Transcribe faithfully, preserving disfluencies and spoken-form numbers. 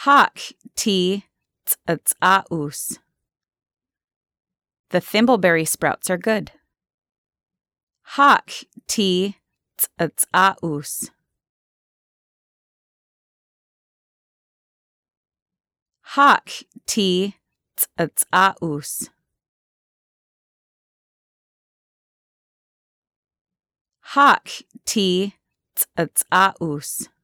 Hak ti tz'aus. The thimbleberry sprouts are good. Hak ti tz'aus. Hak ti tz'aus. Hak ti tz'aus.